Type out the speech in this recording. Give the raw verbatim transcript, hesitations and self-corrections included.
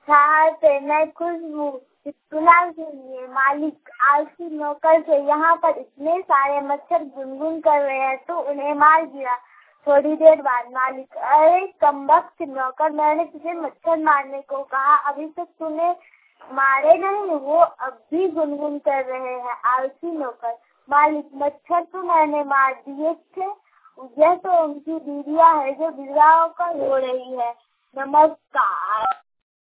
साहब पे मैं खुश हूँ। सुना सुनिए, मालिक आलसी नौकर से यहाँ पर इतने सारे मच्छर गुनगुन कर रहे हैं तो उन्हें मार दिया। थोड़ी देर बाद मालिक, अरे कमबख्त नौकर, मैंने तुझे मच्छर मारने को कहा, अभी तक तूने मारे नहीं। वो अब भी गुनगुन कर रहे हैं। आलसी नौकर, मालिक मच्छर तो मैंने मार दिए थे, यह तो उनकी बीवियां है जो विधवा होकर रो रही है। नमस्कार।